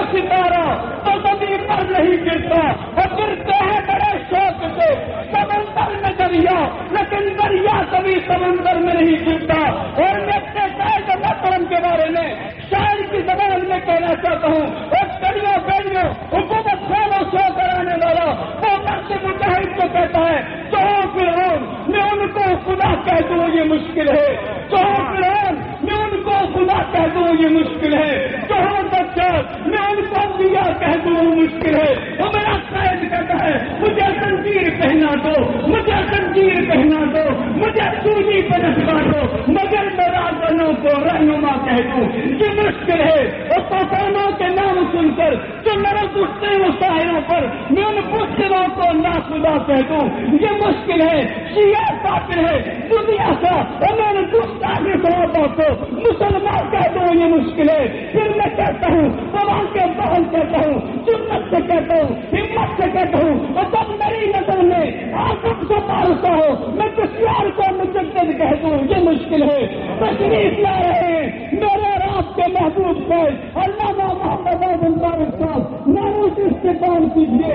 ستارہ تو زمین پر نہیں گرتا، اور گرتے ہیں بڑے شوق سے سمندر میں دریا، لیکن دریا کبھی سمندر میں نہیں گرتا۔ اور میں اپنے شاعر محترم کے بارے میں شاعر کی زبان میں کہنا چاہتا ہوں، اور کڑیوں بیڑیوں حکومت خانوں سے کرانے والا وہ مرد مجاہد کو کہتا ہے جو فرعون میں ان کو خدا کہہ دوں یہ مشکل ہے، جو فرعون میں ان کو خدا کہہ دوں یہ مشکل ہے، جو بچہ میں ان کو انبیاء کہہ دوں مشکل ہے۔ وہ میرا قائد کہتا ہے مجھے زنجیر پہنا دو، مجھے زنجیر پہنا دو، مجھے سولی پہ لٹکا دو، مگر میرا بنوں کو رہنما کہہ دوں یہ مشکل ہے۔ اور طوفانوں کے نام سن کر جو لرز اٹھتے ہیں وہ شاعروں پر، میں ان مسلموں کو ناخدا کہہ دوں یہ مشکل ہے۔ شیعہ کافر ہے دنیا کا، اور میں نے گستاخی صحابہ کو مسلمان کہہ دوں یہ مشکل ہے۔ پھر میں کہتا ہوں قرآن کے بہن کہتا ہوں، سنت سے کہتا ہوں، ہمت سے کہتا ہوں، اور جب میری نظر میں آسم سے پارتا ہو میں دشیار کو مجدد کہہ دوں یہ مشکل ہے۔ تشریف لا رہے ہیں میرے رات کے محبوب کو علامہ محمد اعظم طارق صاحب، ناموس استقبال کیجیے۔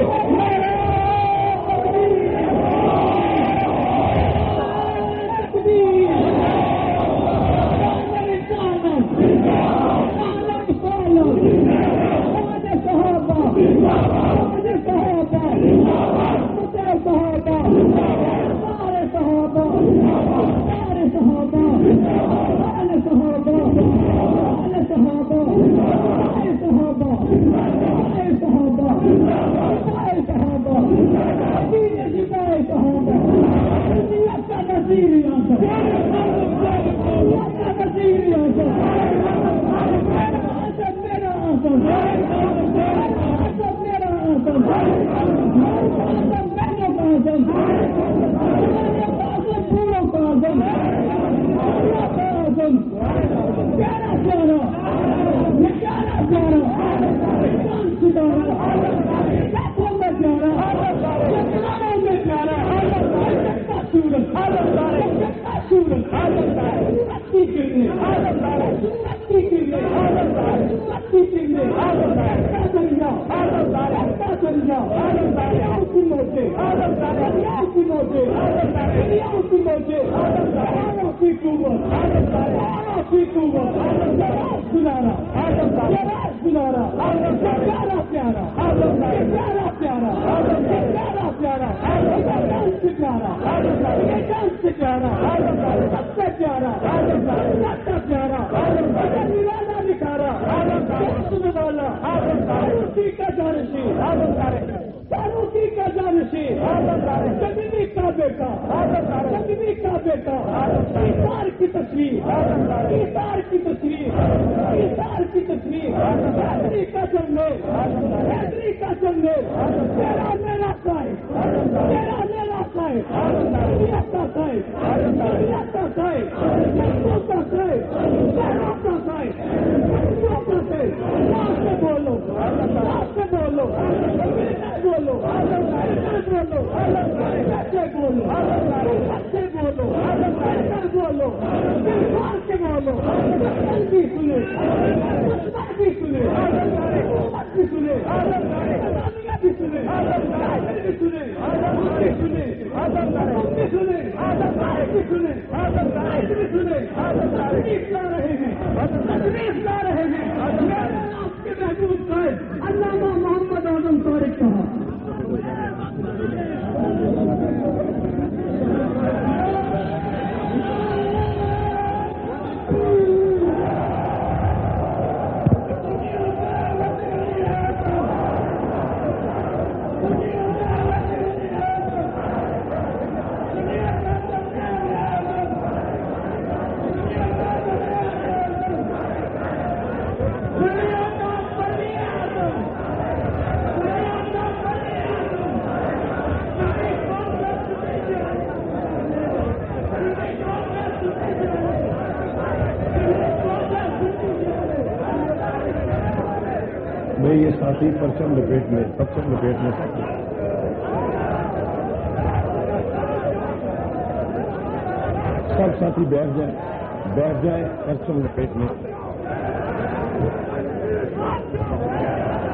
علامہ محمد اعظم طارق صاحب۔ یہ ساتھی پرچم لپیٹنے سب ساتھی بیٹھ جائیں پرچم لپیٹنے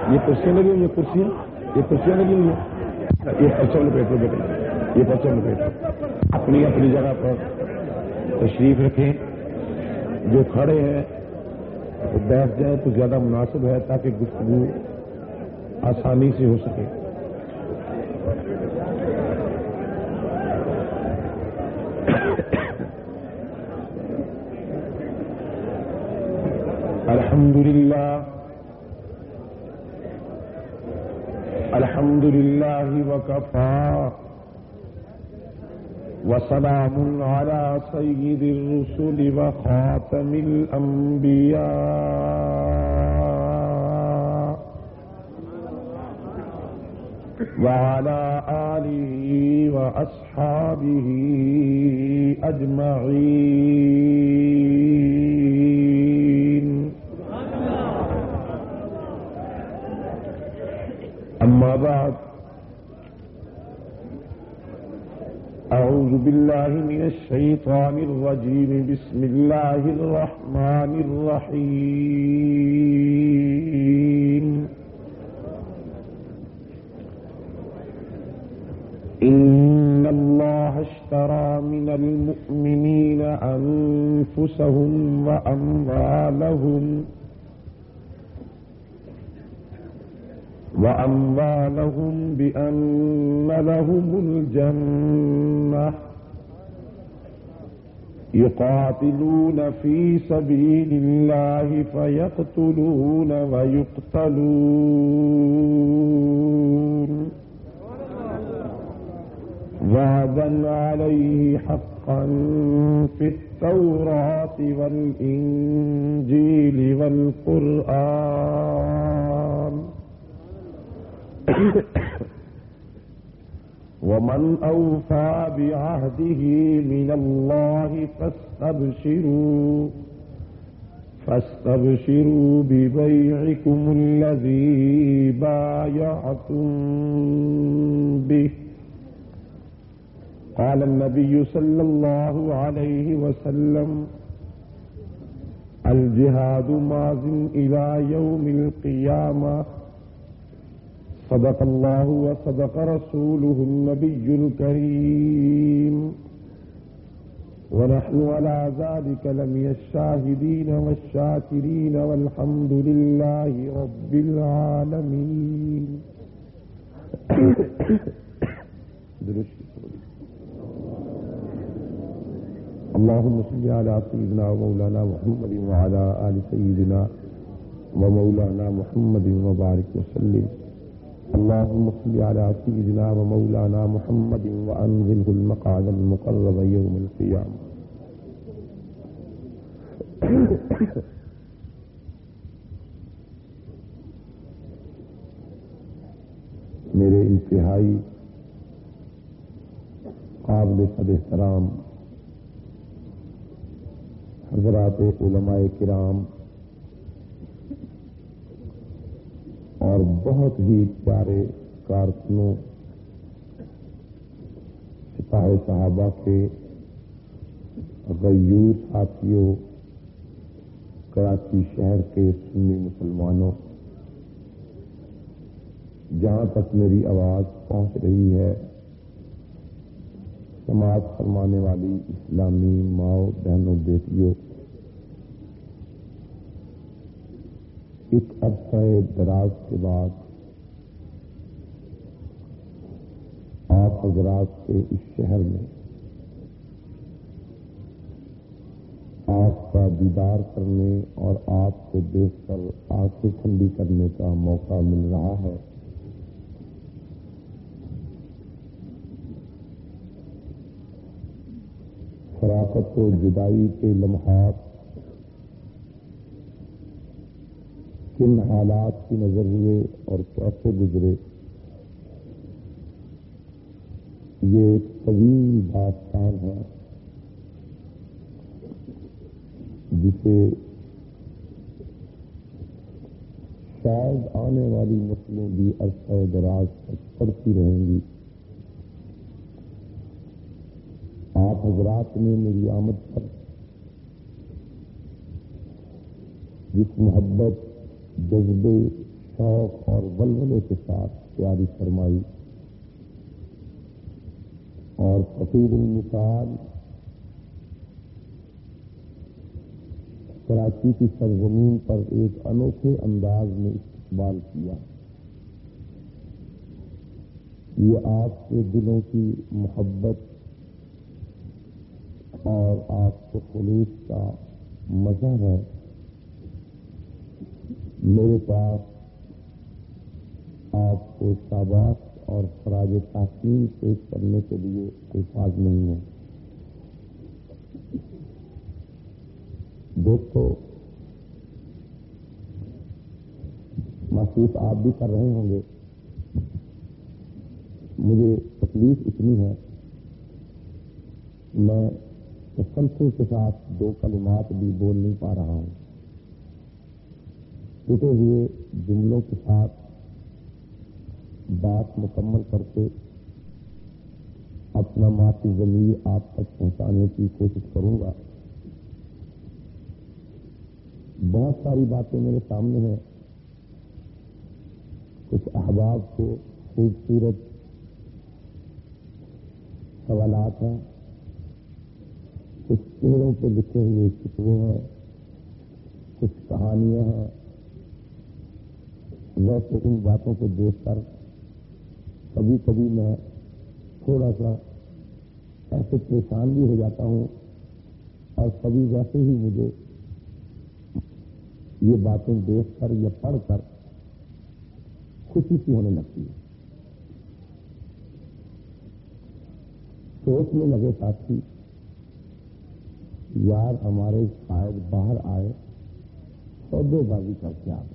یہ کرسیاں لگی ہوئی ہیں، کرسیاں لگی ہوئی ہیں. یہ پرچم لپیٹو بیٹے، یہ پرچم لپیٹو. اپنی اپنی جگہ پر تشریف رکھیں. جو کھڑے ہیں وہ بیٹھ جائیں تو زیادہ مناسب ہے تاکہ گفتگو آسانی سے ہو سکے. الحمد لله وكفى وسلام على سيد الرسل وخاتم الأنبياء وعلى آله وأصحابه أجمعين. أما بعد، أعوذ بالله من الشيطان الرجيم. بسم الله الرحمن الرحيم. إن الله اشترى من المؤمنين أنفسهم وأموالهم بأن لهم الجنة يقاتلون في سبيل الله فيقتلون ويقتلون وعدا عليه حقا في التوراة والإنجيل والقرآن. ومن أوفى بعهده من الله فاستبشروا ببيعكم الذي بايعتم به. قال النبي صلى الله عليه وسلم: الجهاد ماض إلى يوم القيامة. صدق الله وصدق رسوله النبي الكريم، ونحن على ذلك لمن الشاهدين والشاكرين، والحمد لله رب العالمين. اللهم صل على سيدنا ومولانا محمد وعلى آل سيدنا ومولانا محمد وبارك وسلم. اللهم صل على سيدنا ومولانا محمد وأنزله المقعد المقرب يوم القيامة. میرے انتہائی قابل قدر احترام حضرات علماء کرام اور بہت ہی پیارے کارکنوں، سپاہ صحابہ کے غیور ساتھیوں، کراچی شہر کے سنی مسلمانوں، جہاں تک میری آواز پہنچ رہی ہے، سماعت فرمانے والی اسلامی ماؤں بہنوں بیٹیوں، ایک عرصہ دراز کے بعد آپ حضرات سے اس شہر میں آپ کا دیدار کرنے اور آپ کو دیکھ کر آنکھیں ٹھنڈی کرنے کا موقع مل رہا ہے. فراقت و جدائی کے لمحات کن حالات کی نظر ہوئے اور کیسے گزرے، یہ ایک طویل داستان ہے جسے شاید آنے والی نسلیں بھی عرصہ دراز تک پڑھتی رہیں گی. آپ حضرات نے میری آمد پر جس محبت، جذبے، شوق اور ولولے کے ساتھ تیاری فرمائی اور فقیر المثال کراچی کی سرزمین پر ایک انوکھے انداز میں استقبال کیا. یہ آپ کے دلوں کی محبت اور آپ کے خلوص کا مزہ ہے. میرے پاس آپ کو شاباش اور خراج تحسین پیش کرنے کے لیے الفاظ نہیں ہے. دوستو، محسوس آپ بھی کر رہے ہوں گے، مجھے تکلیف اتنی ہے میں تسلسل کے ساتھ دو کلمات بھی بول نہیں پا رہا ہوں. ٹوٹے ہوئے جملوں کے ساتھ بات مکمل کرتے اپنا ماتی ضمیر آپ تک پہنچانے کی کوشش کروں گا. بہت ساری باتیں میرے سامنے ہیں. کچھ احباب کو خوبصورت سوالات ہیں، کچھ چہروں پہ لکھے ہوئے شکوے ہیں، کچھ کہانیاں ہیں. ویسے ان باتوں کو دیکھ کر کبھی کبھی میں تھوڑا سا ایسے پریشان بھی ہو جاتا ہوں اور کبھی ویسے ہی مجھے یہ باتیں دیکھ کر یا پڑھ کر خوشی سی ہونے لگتی ہے. سوچنے لگے ساتھی، یار ہمارے شاید باہر آئے سودے بازی کر کے آ گئے.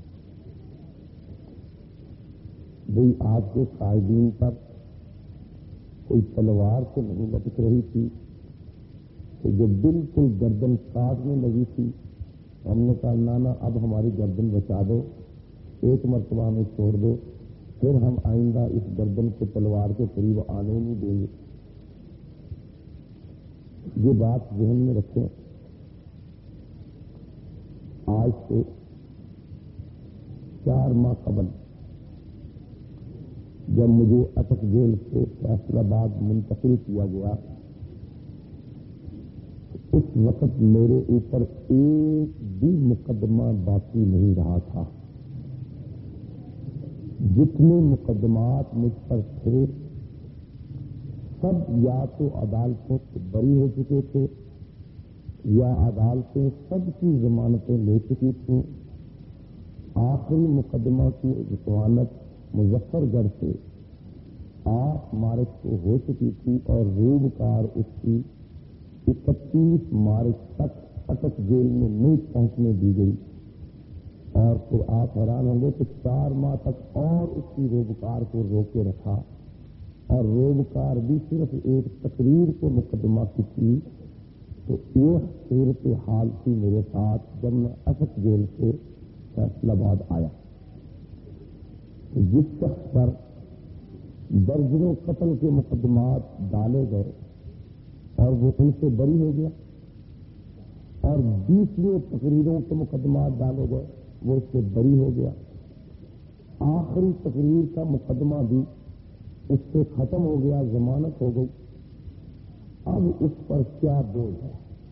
بھئی آپ کے قائدین پر کوئی تلوار تو نہیں لٹک رہی تھی کہ جو بالکل گردن کاٹنے لگی تھی. ہم نے کہا نانا اب ہماری گردن بچا دو، ایک مرتبہ ہمیں چھوڑ دو، پھر ہم آئندہ اس گردن کے تلوار کے قریب آنے نہیں دیں گے. یہ بات ذہن میں رکھیں. آج سے 4 ماہ قبل جب مجھے اٹک جیل سے فیصل آباد منتقل کیا گیا، اس وقت میرے اوپر ایک بھی مقدمہ باقی نہیں رہا تھا. جتنے مقدمات مجھ پر تھے سب یا تو عدالتوں سے بری ہو چکے تھے یا عدالتیں سب کی ضمانتیں لے چکی تھیں. آخری مقدمہ کی ضمانت مظفر گڑھ سے 8 مارچ کو ہو چکی تھی اور روبکار اس کی 31 مارچ تک اٹک جیل میں نہیں پہنچنے دی گئی. اور پھر آپ حیران ہوں گے کہ 4 ماہ تک اور اس کی روبکار کو روکے رکھا اور روبکار بھی صرف ایک تقریر کو مقدمہ کی تھی. تو ایک صورت حال تھی میرے ساتھ جب میں اٹک جیل سے فیصل آباد آیا. جس شخص پر درجنوں قتل کے مقدمات ڈالے گئے اور وہ ان سے بری ہو گیا، اور 20 تقریروں کے مقدمات ڈالے گئے وہ اس سے بری ہو گیا. آخری تقریر کا مقدمہ بھی اس سے ختم ہو گیا، ضمانت ہو گئی. اب اس پر کیا بوجھ ہے؟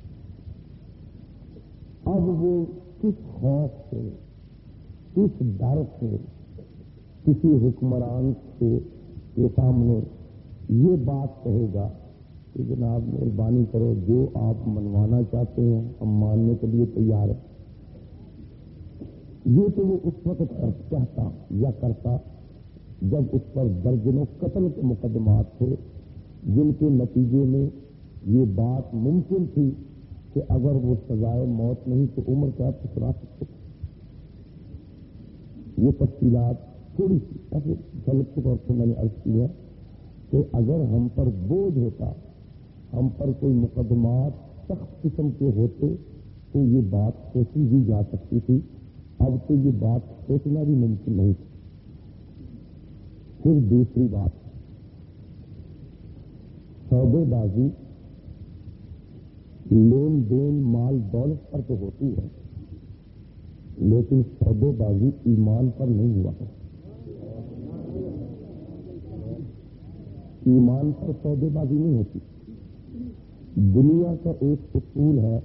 اب وہ کس خوف سے، کس ڈر سے کسی حکمران کے سامنے یہ بات کہے گا کہ جناب مہربانی کرو جو آپ منوانا چاہتے ہیں ہم ماننے کے لیے تیار ہیں. یہ تو وہ اس وقت کہتا یا کرتا جب اس پر درجنوں قتل کے مقدمات تھے جن کے نتیجے میں یہ بات ممکن تھی کہ اگر وہ سزائے موت نہیں تو عمر قید تو سنا سکتے. یہ تفصیلات تھوڑی سی ایسے جھلک کے طور پر میں نے عرض کی ہے کہ اگر ہم پر بوجھ ہوتا، ہم پر کوئی مقدمات سخت قسم کے ہوتے تو یہ بات سوچی بھی جا سکتی تھی. اب تو یہ بات سوچنا بھی ممکن نہیں تھی. پھر دوسری بات، سودے بازی لین دین مال دولت پر تو ہوتی ہے، لیکن سودے بازی ایمان پر نہیں ہوا ہے. ایمان پر سودے بازی نہیں ہوتی. دنیا کا ایک اصول ہے،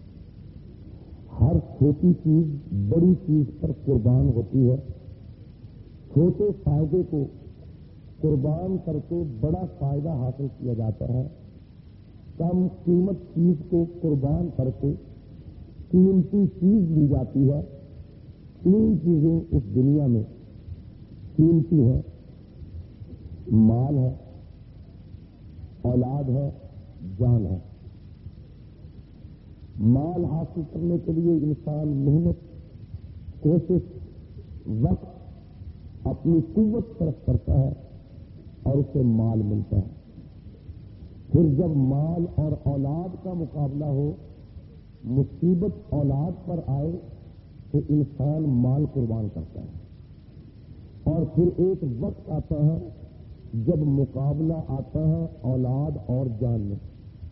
ہر چھوٹی چیز بڑی چیز پر قربان ہوتی ہے. چھوٹے فائدے کو قربان کر کے بڑا فائدہ حاصل کیا جاتا ہے. کم قیمت چیز کو قربان کر کے قیمتی چیز لی جاتی ہے. تین چیزیں اس دنیا میں قیمتی ہیں، مال ہے، اولاد ہے، جان ہے. مال حاصل کرنے کے لیے انسان محنت، کوشش، وقت، اپنی قوت صرف کرتا ہے اور اسے مال ملتا ہے. پھر جب مال اور اولاد کا مقابلہ ہو، مصیبت اولاد پر آئے تو انسان مال قربان کرتا ہے. اور پھر ایک وقت آتا ہے جب مقابلہ آتا ہے اولاد اور جان میں.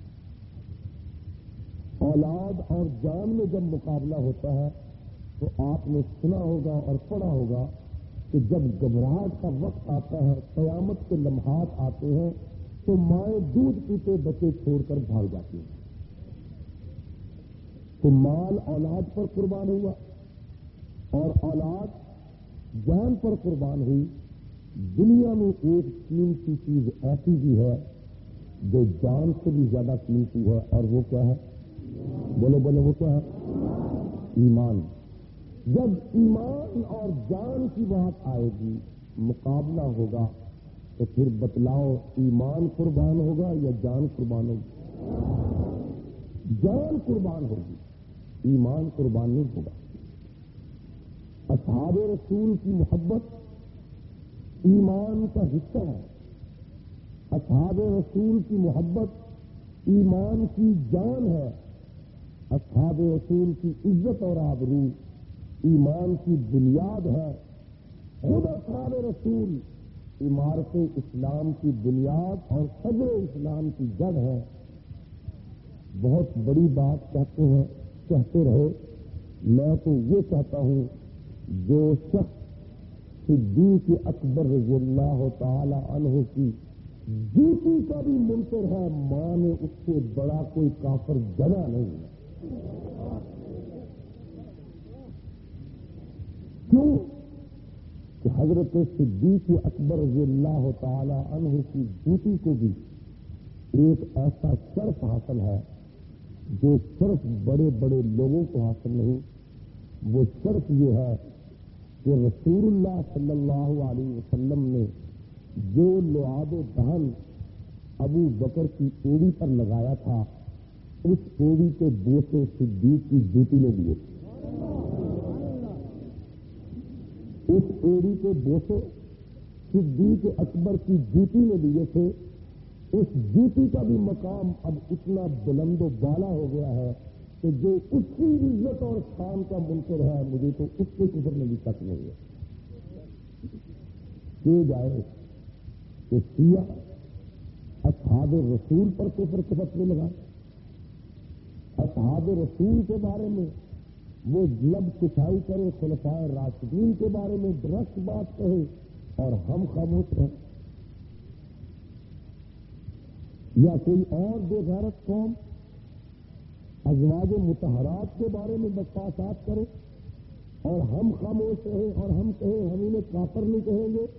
اولاد اور جان میں جب مقابلہ ہوتا ہے تو آپ نے سنا ہوگا اور پڑھا ہوگا کہ جب گھبراہٹ کا وقت آتا ہے، قیامت کے لمحات آتے ہیں تو مائیں دودھ پیتے بچے چھوڑ کر بھاگ جاتی ہیں. تو مال اولاد پر قربان ہوا اور اولاد جان پر قربان ہوئی. دنیا میں ایک قیمتی چیز ایسی بھی ہے جو جان سے بھی زیادہ قیمتی ہے، اور وہ کیا ہے؟ بولو بولو، وہ کیا ہے؟ ایمان. جب ایمان اور جان کی بات آئے گی، مقابلہ ہوگا، تو پھر بتلاؤ ایمان قربان ہوگا یا جان قربان ہوگی؟ جان قربان ہوگی، ایمان قربان نہیں ہوگا. اصحاب رسول کی محبت ایمان کا حصہ ہے. اصحاب رسول کی محبت ایمان کی جان ہے. اصحاب رسول کی عزت اور آبرو ایمان کی بنیاد ہے. خود اصحاب رسول عمارت اسلام کی بنیاد اور صدر اسلام کی جڑ ہے. بہت بڑی بات کہتے ہیں، کہتے رہے. میں تو یہ کہتا ہوں، جو شخص صدیق اکبر رضی اللہ تعالی عنہ کی جوتی کا بھی منکر ہے، ماں نے اس سے بڑا کوئی کافر جنا نہیں ہے. کیوں کہ حضرت صدیق اکبر رضی اللہ تعالی عنہ کی جوتی کو بھی ایک ایسا شرف حاصل ہے جو صرف بڑے بڑے لوگوں کو حاصل نہیں. وہ شرف یہ ہے کہ رسول اللہ صلی اللہ علیہ وسلم نے جو لعاب دہن ابو بکر کی ایڑی پر لگایا تھا، اس ایڑی کے بوسے صدیق کی جوتی نے لیے. اس ایڑی کے بوسے صدیق اکبر کی جوتی نے لیے تھے. اس جوتی کا بھی مقام اب اتنا بلند و بالا ہو گیا ہے کہ جو اس کی عزت اور شان کا منکر ہے، مجھے تو اس کے کفر میں بھی تک نہیں ہے. کہ جائے کہ سیاہ اصحاب رسول پر کفر کے فتوے لگائے. اصحاب رسول کے بارے میں وہ لب کچائی کرے، خلفائے راشدین کے بارے میں درست بات کہے اور ہم خاموش رہیں. یا کوئی اور بے غیرت قوم ازواج مطہرات کے بارے میں بکواسات کرے اور ہم خاموش رہیں اور ہم کہیں ہم انہیں کافر نہیں کہیں گے.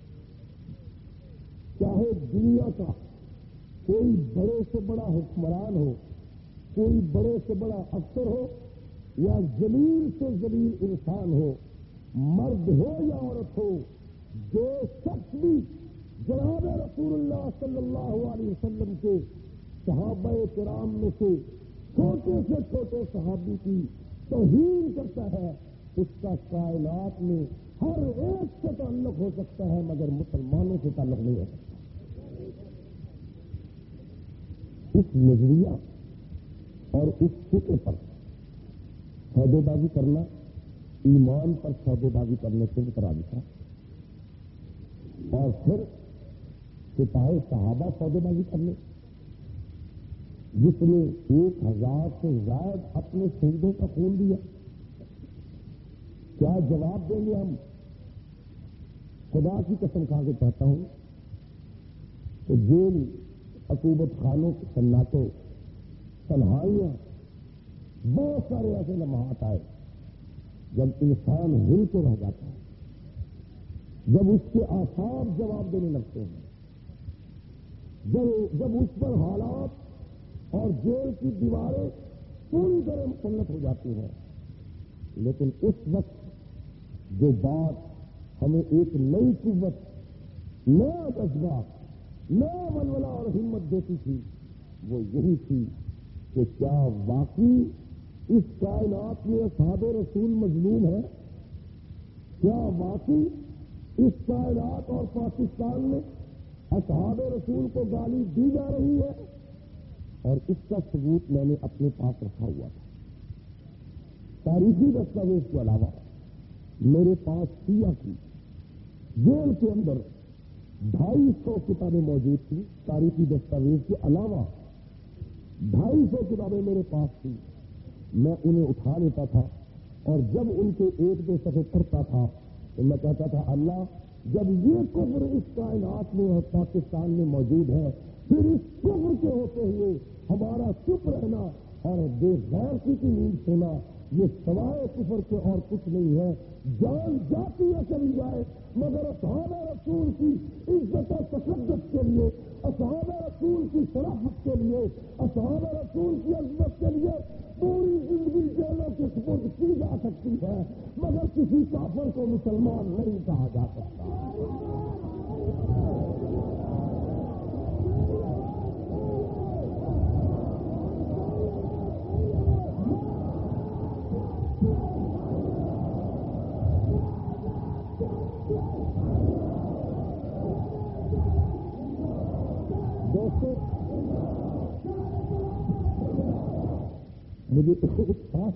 چاہے دنیا کا کوئی بڑے سے بڑا حکمران ہو، کوئی بڑے سے بڑا افسر ہو، یا ذلیل سے ذلیل انسان ہو، مرد ہو یا عورت ہو، جو شخص بھی جناب رسول اللہ صلی اللہ علیہ وسلم کے صحابہ کرام میں سے چھوٹے سے چھوٹے صحابی کی توہین کرتا ہے، اس کا کائنات میں ہر ایک سے تعلق ہو سکتا ہے مگر مسلمانوں سے تعلق نہیں ہو سکتا. اس نظریہ اور اس فکر پر سودے بازی کرنا ایمان پر سودے بازی کرنے سے مترادف ہے. اور پھر سپاہی صحابہ سودے بازی کرنے، جس نے 1000 سے زائد اپنے شہیدوں کا خون دیا، کیا جواب دیں گے ہم؟ خدا کی قسم کھا کے کہتا ہوں کہ جیل، عقوبت خانوں کے سناٹوں، تنہائیاں، بہت سارے ایسے لمحات آئے جب انسان ہل کے رہ جاتا ہے، جب اس کے اعصاب جواب دینے لگتے ہیں، جب اس پر حالات اور جیل کی دیواریں پوری طرح مسلط ہو جاتی ہیں. لیکن اس وقت جو بات ہمیں ایک نئی قوت، نیا جذبہ، نیا ولولہ اور ہمت دیتی تھی، وہ یہی تھی کہ کیا واقعی اس کائنات میں اصحاب رسول مظلوم ہے؟ کیا واقعی اس کائنات اور پاکستان میں اصحاب رسول کو گالی دی جا رہی ہے؟ اور اس کا ثبوت میں نے اپنے پاس رکھا ہوا تھا. تاریخی دستاویز کے علاوہ میرے پاس سیاہ کی جیل کے اندر 250 کتابیں موجود تھیں. تاریخی دستاویز کے علاوہ 250 کتابیں میرے پاس تھیں. میں انہیں اٹھا لیتا تھا اور جب ان کے ایک دو صفحے پڑھتا تھا تو میں کہتا تھا اللہ، جب یہ کفر اس کائنات میں اور پاکستان میں موجود ہے، پھر اس کفر کے ہوتے ہوئے ہمارا چپ رہنا اور بے غیرتی کی نیند سونا، یہ سوائے کفر کے اور کچھ نہیں ہے. جان جاتی ہے چلی جائے، مگر اصحاب رسول کی عزت و تقدس کے لیے، اصحاب رسول کی شرافت کے لیے، اصحاب رسول کی عظمت کے لیے پوری زندگی جیلوں کے سپرد کی جا سکتی ہے، مگر کسی کافر کو مسلمان نہیں کہا جا سکتا. مجھے احساس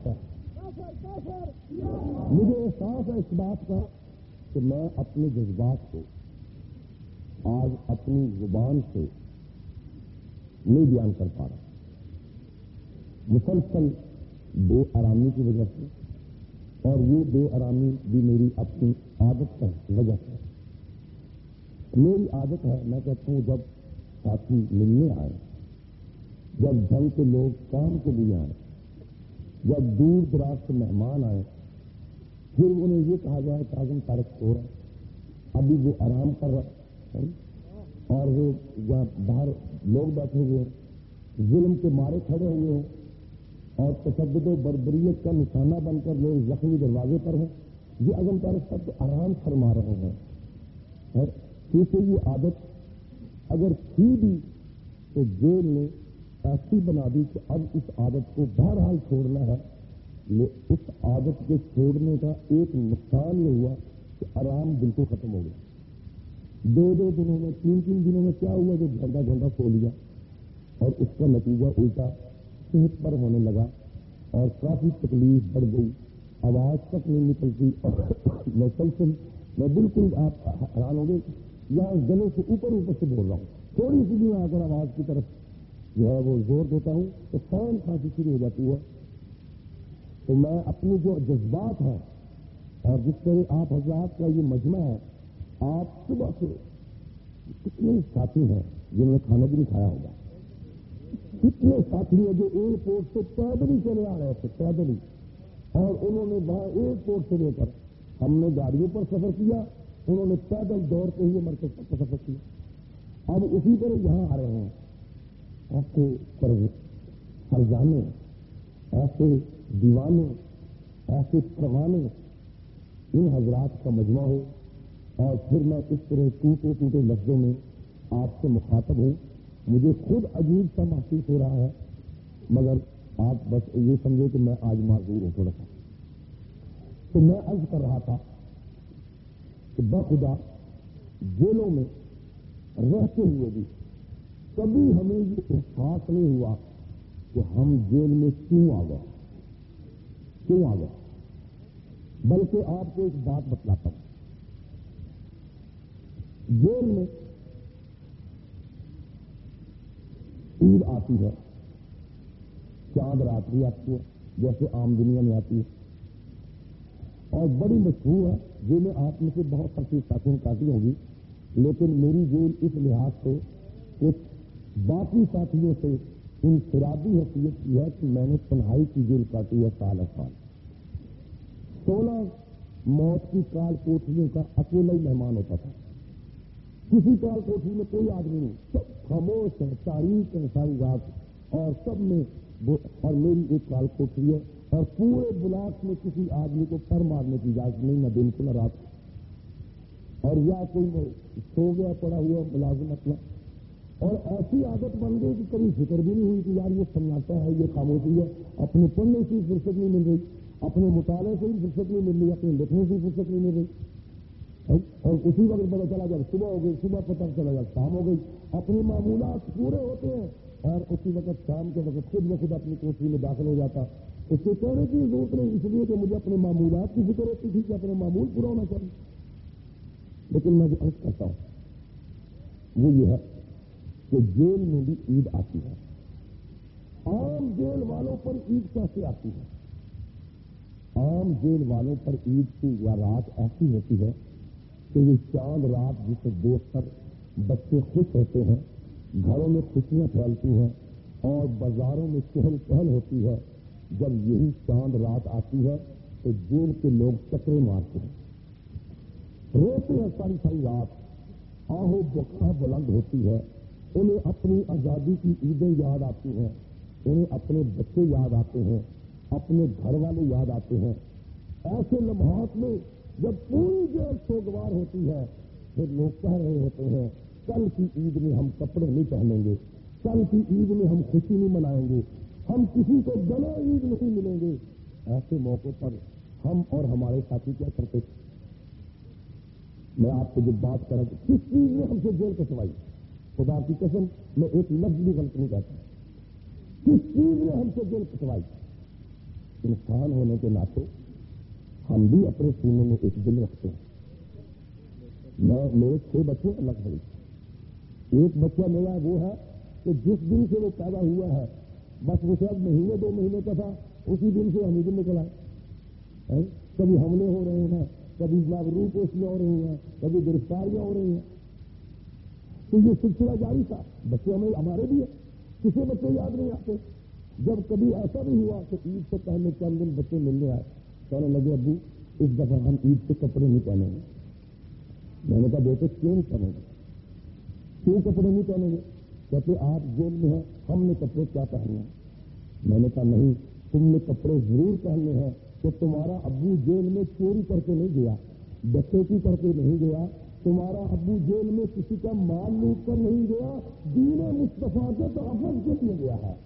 ہے اس بات کا کہ میں اپنے جذبات کو آج اپنی زبان سے نہیں بیان کر پا رہا. مسلسل بے آرامی کی وجہ سے، اور یہ بے آرامی بھی میری اپنی عادت کا وجہ سے. میری عادت ہے، میں کہتا ہوں جب ساتھی ملنے آئے، جب ڈھنگ کے لوگ کام کے لیے آئے، جب دور دراز سے مہمان آئے، پھر انہیں یہ کہا جائے کہ اعظم طارق سو رہا ہے، ابھی وہ آرام کر رہا ہے، اور وہ جہاں باہر لوگ بیٹھے ہوئے ہیں، ظلم کے مارے کھڑے ہوئے ہیں اور تشدد و بربریت کا نشانہ بن کر لوگ زخمی دروازے پر ہیں، یہ اعظم طارق صاحب تو آرام فرما رہے ہیں. اور کیونکہ یہ عادت اگر تھی بھی تو جیل نے ایسی بنا دی کہ اب اس عادت کو بہرحال چھوڑنا ہے. اس عادت کے چھوڑنے کا ایک نقصان یہ ہوا کہ آرام بالکل ختم ہو گیا. 2 دنوں میں 3 دنوں میں کیا ہوا جو گھنٹہ سو لیا، اور اس کا نتیجہ الٹا صحت پر ہونے لگا اور کافی تکلیف بڑھ گئی. آواز تک نہیں نکلتی اور مسلسل میں بالکل آپ حیران ہوں گے یا گلے سے اوپر سے بول رہا ہوں، تھوڑی سی بھی اگر آواز کی طرف جو ہے وہ زور دیتا ہوں تو فوراً کھانسی شروع ہو جاتی ہے. تو میں اپنے جو جذبات ہیں اور جس طرح آپ حضرات کا یہ مجمع ہے، آپ صبح سے کتنے ساتھی ہیں جنہوں نے کھانا بھی نہیں کھایا ہوگا، کتنے ساتھی ہیں جو ایئرپورٹ سے پیدل ہی چلے آ رہے تھے، پیدل ہی، اور انہوں نے وہاں ایئرپورٹ سے لے کر ہم نے گاڑیوں پر سفر کیا، انہوں نے پیدل دوڑتے ہوئے مرکز تک سفر کیا. اب اسی طرح یہاں آ رہے ہیں. ایسے فرزانے، ایسے دیوانے، ایسے پروانے ان حضرات کا مجمع ہو، اور پھر میں اس طرح ٹوٹے لفظوں میں آپ سے مخاطب ہوں. مجھے خود عجیب سا محسوس ہو رہا ہے، مگر آپ بس یہ سمجھے کہ میں آج معذور ہوں تھوڑا سا. تو میں عرض کر رہا تھا کہ بخدا جیلوں میں رہتے ہوئے بھی کبھی ہمیں یہ احساس نہیں ہوا کہ ہم جیل میں کیوں آ گئے، بلکہ آپ کو ایک بات بتلاتا ہوں. جیل میں عید آتی ہے، چاند رات بھی آتی ہے جیسے عام دنیا میں آتی ہے، اور بڑی مشہور ہے، جیلیں آپ میں سے بہت ساری ساتھیوں کاٹی ہوگی، لیکن میری جیل اس لحاظ سے کچھ باقی ساتھیوں سے انفرادی حیثیت کی ہے کہ میں نے تنہائی کی جیل کاٹی ہے سال 16 موت کی کال کوٹریوں کا اکیلا ہی مہمان ہوتا تھا. کسی کال کوٹری میں کوئی آدمی نہیں، سب خاموش ہے، تاریخ ہے ساری رات، اور سب میں اور میری ایک کال کوٹری ہے، اور پورے بلاک میں کسی آدمی کو پر مارنے کی اجازت نہیں، نہ دن کو نہ رات کو، اور یا کوئی سو گیا پڑا ہوا ملازم اپنا. اور ایسی عادت بن گئی کہ کبھی فکر بھی نہیں ہوئی کہ یار یہ سمجھاتا ہے، یہ خاموشی ہے، اپنے پڑھنے سے فرصت نہیں مل رہی، اپنے مطالعے سے بھی فرصت نہیں مل رہی، اپنے لکھنے سے فرصت نہیں مل رہی. اور اسی وقت پتہ چلا جب صبح ہو گئی، صبح پتہ چلا جب شام ہو گئی، اپنے معمولات پورے ہوتے ہیں، اور اسی وقت شام کے وقت خود بخود اپنی کوٹری میں داخل ہو جاتا. اس سے کہنے کی ضرورت نہیں، اس لیے کہ مجھے اپنے معمولات کی فکر ہوتی تھی کہ اپنے معمول پورا ہونا چاہیے. لیکن میں جو عرض کرتا ہوں وہ یہ ہے کہ جیل میں بھی عید آتی ہے. عام جیل والوں پر عید کیسے آتی ہے؟ عام جیل والوں پر عید کی یا رات ایسی ہوتی ہے کہ یہ چاند رات جسے دیکھ کر بچے خوش ہوتے ہیں، گھروں میں خوشیاں پھیلتی ہیں، اور بازاروں میں چہل پہل ہوتی ہے. جب یہی چاند رات آتی ہے تو جیل کے لوگ چکرے مارتے ہیں، روتے ہیں ساری ساری رات، آہو بکا بلند ہوتی ہے. انہیں اپنی آزادی کی عیدیں یاد آتی ہیں، انہیں اپنے بچے یاد آتے ہیں، اپنے گھر والے یاد آتے ہیں. ایسے لمحات میں جب پوری جیل سوگوار ہوتی ہے، پھر لوگ کہہ رہے ہوتے ہیں کل کی عید میں ہم کپڑے نہیں پہنیں گے، کل کی عید میں ہم خوشی نہیں منائیں گے، ہم کسی کو گلے عید نہیں ملیں گے. ایسے موقع پر ہم اور ہمارے ساتھی کیا کرتے تھے؟ میں آپ کو جو بات کروں کس چیز نے ہم سے جیل کٹوائی، خدا کی قسم میں ایک لفظ بھی غلط نہیں کہتا، کس چیز نے ہم سے جیل کٹوائی؟ انسان ہونے کے ناطے ہم بھی اپنے سینے میں ایک دل رکھتے ہیں. میرے 6 بچے الگ بڑی، ایک بچہ میرا وہ ہے کہ جس دن سے وہ پیدا ہوا ہے بس وہ شاید مہینے 2 مہینے کا تھا، اسی دن سے ہم ادھر نکل آئے. کبھی حملے ہو رہے ہیں، کبھی روح کوشیاں ہو رہی ہیں، کبھی گرفتاریاں ہو رہی ہیں. تو یہ سلسلہ جاری تھا. بچے ہمارے بھی ہیں، کسی بچے یاد نہیں آتے. جب کبھی ایسا بھی ہوا کہ عید سے پہلے چند دن بچے ملنے آئے، کہنے لگے ابو اس دفعہ ہم عید کے کپڑے نہیں پہنیں گے. میں نے کہا بیٹے کیوں نہیں پہنیں گے، کیوں کپڑے نہیں پہنیں گے؟ کہتے آپ جیل میں ہیں، ہم نے کپڑے کیا پہننے ہیں؟ میں نے کہا نہیں، تم نے کپڑے ضرور پہننے ہیں کہ تمہارا ابو جیل میں چوری کر کے نہیں گیا، ڈکیتی کر کے نہیں گیا، تمہارا ابو جیل میں کسی کا مال لوٹ کر نہیں گیا، دین مصطفیٰ کے تحفظ کے لیے گیا ہے،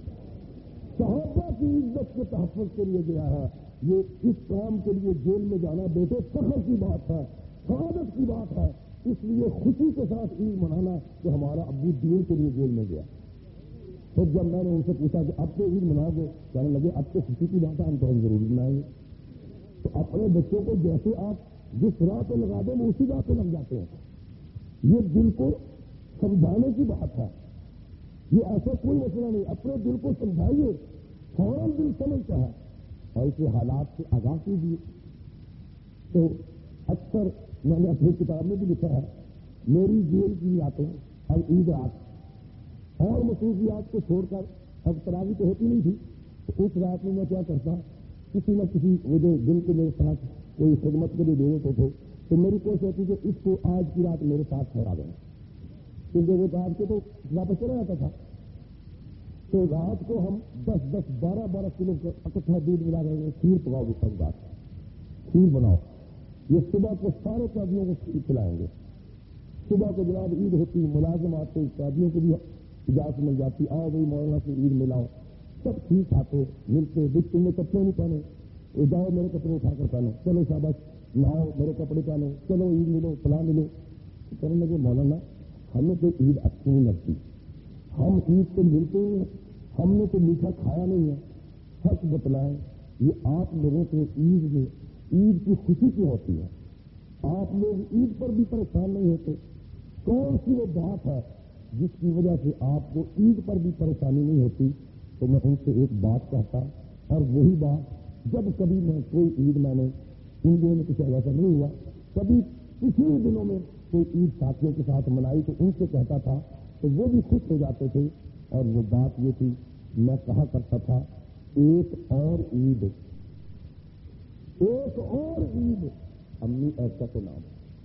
صحابہ کی عزت کے تحفظ کے لیے گیا ہے. یہ اس کام کے لیے جیل میں جانا بیٹے فخر کی بات ہے، سعادت کی بات ہے. اس لیے خوشی کے ساتھ عید منانا کہ ہمارا ابو دین کے لیے جیل میں گیا. پھر جب میں نے ان سے پوچھا کہ اب تو عید مناؤ گے، کہنے لگے اب تو خوشی کی بات ہے، ہم تو ہم ضروری منائیں گے. تو اپنے بچوں کو جیسے آپ جس راہ پہ لگا دیں وہ اسی راہ پہ لگ جاتے ہیں. یہ دل کو سمجھانے کی بات ہے، یہ ایسا کوئی مسئلہ نہیں. اپنے دل کو سمجھائیے، فوراً دل سمجھتا ہے، اور اسے حالات سے آگاہ کیجیے. تو اکثر میں نے اپنی کتاب میں بھی لکھا ہے میری جیل کی راتیں اور عید رات اور مصروفیات کو چھوڑ کر، اب تراویح تو ہوتی نہیں تھی، تو اس رات میں کیا کرتا، کسی نہ کسی وجہ دن کو میرے ساتھ کوئی خدمت کے لیے دے دیتے تھے، تو میری کوشش ہوتی کہ اس کو آج کی رات میرے ساتھ ٹھہرا دیں، کیونکہ وہ آج کے تو واپس چلا جاتا تھا. تو رات کو ہم 10-10 12-12 کلو کا اکٹھا دودھ ملا رہے ہیں، کھیر پکاؤ گے، سب رات کھیر بناؤ. یہ صبح کو سارے قیدیوں کو کھیر کھلائیں گے. صبح کو جناب عید ہوتی، ملازم آتے، قیدیوں کو بھی اجازت مل جاتی، آؤ بھائی مولانا سے عید ملاؤ. سب ٹھیک آتے ملتے، بھی تم نے کپڑے نہیں پہنے، جاؤ میرے کپڑے اٹھا کر پہنو، چلو شاباش نہاؤ میرے کپڑے پہنو، چلو عید ملو فلاں ملو. کہنے لگے مولانا ہمیں تو عید اچھی نہیں لگتی، ہم عید تو ملتے ہی ہیں، ہم نے تو میٹھا کھایا نہیں ہے، سچ بتلائیں یہ آپ لوگوں کو عید کی خوشی کیوں ہوتی ہے؟ آپ لوگ عید پر بھی پریشان نہیں ہوتے؟ کون سی وہ بات ہے جس کی وجہ سے آپ کو عید پر بھی پریشانی نہیں ہوتی؟ تو میں ان سے ایک بات کہتا، اور وہی بات جب کبھی میں کوئی عید میں نے ان دنوں میں کچھ ایسا نہیں ہوا. کبھی پچھلے دنوں میں کوئی عید ساتھیوں کے ساتھ منائی تو ان سے کہتا تھا تو وہ بھی خوش ہو جاتے تھے. اور وہ بات یہ تھی، میں کہا کرتا تھا ایک اور عید امی ایسا کے نام،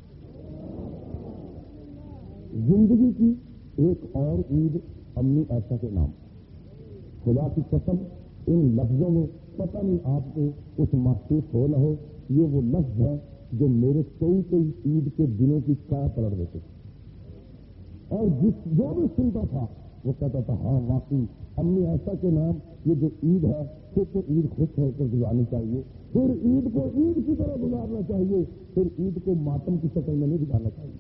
زندگی کی ایک اور عید امی ایسا کے نام. خدا کی قسم ان لفظوں میں پتہ نہیں آپ کو کچھ محسوس ہو نہ ہو، یہ وہ لفظ ہے جو میرے کئی عید کے دنوں کی کیا پلٹ دیتے تھے. اور جو بھی سنتا تھا وہ کہتا تھا ہاں واقعی امی ایسا کے نام یہ جو عید ہے پھر تو عید خوش ہو کر گزارنی چاہیے، پھر عید کو عید کی طرح گزارنا چاہیے، پھر عید کو ماتم کی شکل میں نہیں گزارنا چاہیے.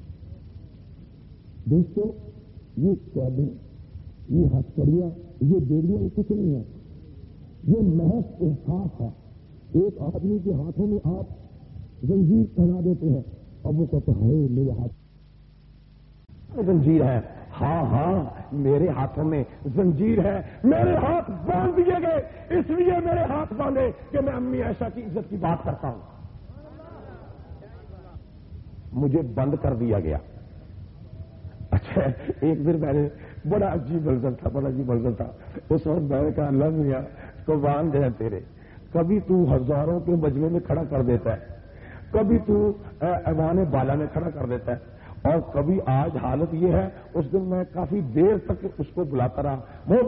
دوستو یہ قیدیں، یہ ہتھکڑیاں، یہ بیڑیاں کچھ نہیں ہے، یہ محض احساس ہے. ایک آدمی کے ہاتھوں میں آپ زنجیر پہنا دیتے ہیں اور وہ کہتے ہیں میرے ہاتھ زنجیر ہے. ہاں میرے ہاتھوں میں زنجیر ہے، میرے ہاتھ باندھ دیے گئے، اس لیے میرے ہاتھ باندھے کہ میں امی عائشہ کی عزت کی بات کرتا ہوں. مجھے بند کر دیا گیا. اچھا ایک دن میں نے بڑا عجیب منظر تھا. اس وقت میں نے کہا اللہ میاں کو باندھ دے تیرے، کبھی تو ہزاروں کے مجمع میں کھڑا کر دیتا ہے، کبھی تو ایوان بالا میں کھڑا کر دیتا ہے، اور کبھی آج حالت یہ ہے. اس دن میں کافی دیر تک اس کو بلاتا رہا، وہ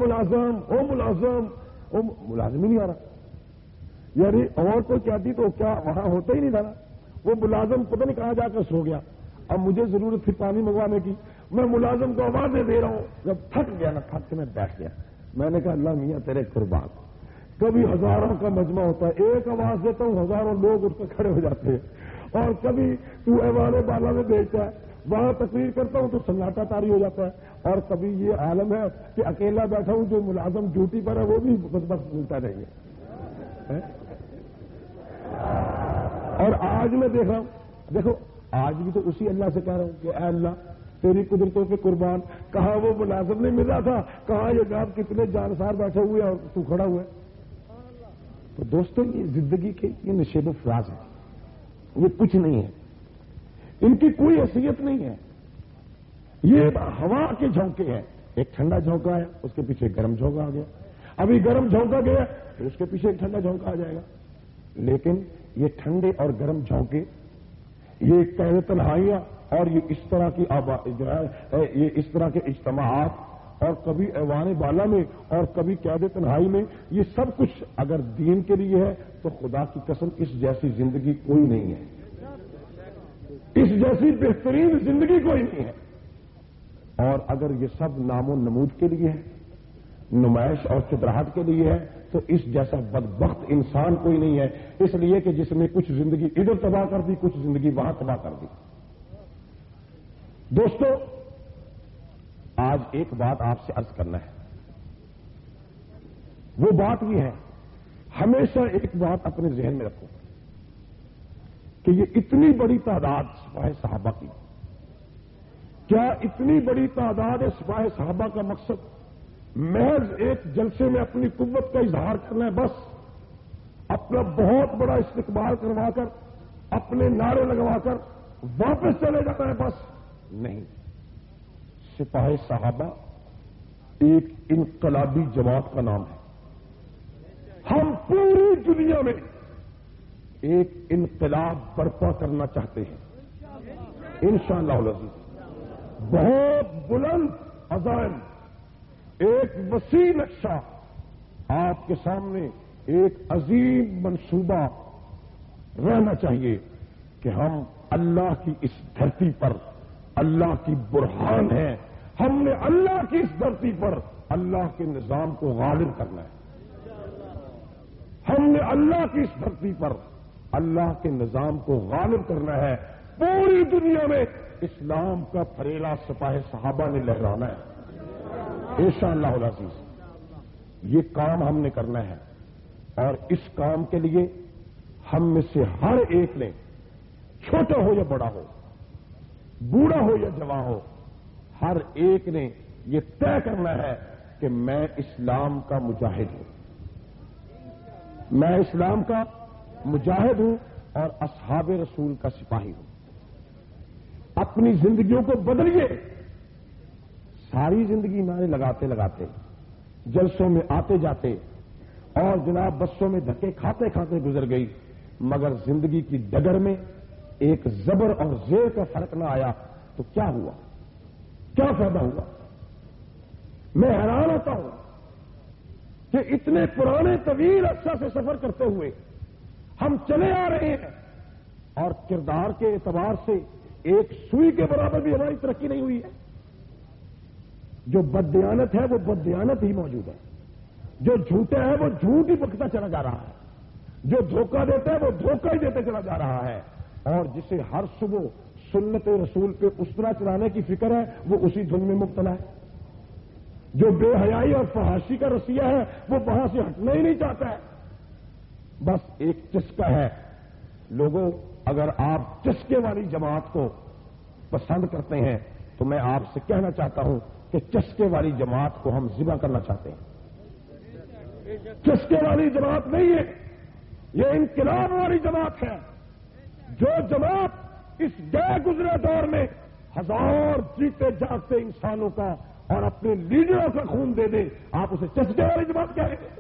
ملازم ہی نہیں آ رہا. یعنی اور کوئی کہتی تو کیا وہاں ہوتا ہی نہیں تھا. وہ ملازم پتہ نہیں کہاں جا کر سو گیا. اب مجھے ضرورت تھی پانی منگوانے کی، میں ملازم کو آوازیں دے رہا ہوں. جب تھک گیا نا، تھک کے میں بیٹھ گیا. میں نے کہا اللہ میاں تیرے قربان، کبھی ہزاروں کا مجمع ہوتا ہے، ایک آواز دیتا ہوں ہزاروں لوگ اس پہ کھڑے ہو جاتے ہیں. اور کبھی تو ایوان بالا میں بیچتا ہے، وہاں تقریر کرتا ہوں تو سناٹا طاری ہو جاتا ہے. اور کبھی یہ عالم ہے کہ اکیلا بیٹھا ہوں، جو ملازم ڈیوٹی پر ہے وہ بھی بس ملتا نہیں ہے. اور آج میں دیکھ رہا ہوں، دیکھو آج بھی تو اسی اللہ سے کہہ رہا ہوں کہ اے اللہ تیری قدرتوں کے قربان، کہاں وہ ملازم نہیں مل رہا تھا، کہاں یہ جاب کتنے جانسار بیٹھے ہوئے اور تو کھڑا ہوا ہے. تو دوستوں یہ زندگی کے یہ نشیب و فراز ہے، یہ کچھ نہیں ہے، ان کی کوئی حیثیت نہیں ہے. یہ ہوا کے جھونکے ہیں. ایک ٹھنڈا جھونکا ہے، اس کے پیچھے گرم جھونکا آ گیا، ابھی گرم جھونکا گیا پھر اس کے پیچھے ایک ٹھنڈا جھونکا آ جائے گا. لیکن یہ ٹھنڈے اور گرم جھونکے، یہ قید تنہائیاں اور یہ اس طرح کی جو ہے یہ اس طرح کے اجتماعات، اور کبھی ایوان بالا میں اور کبھی قید تنہائی میں، یہ سب کچھ اگر دین کے لیے ہے تو خدا کی قسم اس جیسی زندگی کوئی نہیں ہے، اس جیسی بہترین زندگی کوئی نہیں ہے. اور اگر یہ سب نام و نمود کے لیے ہے، نمائش اور چتراہٹ کے لیے ہے، تو اس جیسا بدبخت انسان کوئی نہیں ہے. اس لیے کہ جس نے کچھ زندگی ادھر تباہ کر دی، کچھ زندگی وہاں تباہ کر دی. دوستو آج ایک بات آپ سے عرض کرنا ہے، وہ بات یہ ہے، ہمیشہ ایک بات اپنے ذہن میں رکھو کہ یہ اتنی بڑی تعداد سپاہ صحابہ کی، کیا اتنی بڑی تعداد سپاہ صحابہ کا مقصد محض ایک جلسے میں اپنی قوت کا اظہار کرنا ہے، بس اپنا بہت بڑا استقبال کروا کر اپنے نعرے لگوا کر واپس چلے جانا ہے؟ بس نہیں. سپاہ صحابہ ایک انقلابی جماعت کا نام ہے. ہم پوری دنیا میں ایک انقلاب برپا کرنا چاہتے ہیں انشاءاللہ العزیز. بہت بلند عزائم، ایک وسیع نقشہ آپ کے سامنے، ایک عظیم منصوبہ رہنا چاہیے کہ ہم اللہ کی اس دھرتی پر اللہ کی برہان ہے. ہم نے اللہ کی اس دھرتی پر اللہ کے نظام کو غالب کرنا ہے. ہم نے اللہ کی اس دھرتی پر اللہ کے نظام کو غالب کرنا ہے. پوری دنیا میں اسلام کا پھریلا سپاہ صحابہ نے لہرانا ہے انشاءاللہ العزیز. یہ کام ہم نے کرنا ہے، اور اس کام کے لیے ہم میں سے ہر ایک نے، چھوٹا ہو یا بڑا ہو، بوڑھا ہو یا جوان ہو، ہر ایک نے یہ طے کرنا ہے کہ میں اسلام کا مجاہد ہوں. میں اسلام کا مجاہد ہوں، اور اصحاب رسول کا سپاہی ہوں. اپنی زندگیوں کو بدلیے. ساری زندگی نعرے لگاتے لگاتے جلسوں میں آتے جاتے اور جناب بسوں میں دھکے کھاتے کھاتے گزر گئی، مگر زندگی کی ڈگر میں ایک زبر اور زیر کا فرق نہ آیا تو کیا ہوا؟ کیا فائدہ ہوا؟ میں حیران ہوتا ہوں کہ اتنے پرانے طویل عرصہ سے سفر کرتے ہوئے ہم چلے آ رہے ہیں اور کردار کے اعتبار سے ایک سوئی کے برابر بھی ہماری ترقی نہیں ہوئی ہے. جو بددیانت ہے وہ بددیانت ہی موجود ہے، جو جھوٹا ہے وہ جھوٹ ہی بکتا چلا جا رہا ہے، جو دھوکہ دیتا ہے وہ دھوکہ ہی دیتے چلا جا رہا ہے، اور جسے ہر صبح سنت رسول پہ اسطرہ چلانے کی فکر ہے وہ اسی دھن میں مبتلا ہے. جو بے حیائی اور فحاشی کا رسیہ ہے وہ وہاں سے ہٹنا ہی نہیں چاہتا ہے. بس ایک چسکا ہے. لوگوں، اگر آپ چسکے والی جماعت کو پسند کرتے ہیں تو میں آپ سے کہنا چاہتا ہوں کہ چسکے والی جماعت کو ہم ذبح کرنا چاہتے ہیں. چسکے والی جماعت نہیں ہے، یہ انقلاب والی جماعت ہے. جو جماعت اس گئے گزرے دور میں ہزار جیتے جاگتے انسانوں کا اور اپنے لیڈروں کا خون دے دے، آپ اسے چسکے والی جماعت کہیں گے؟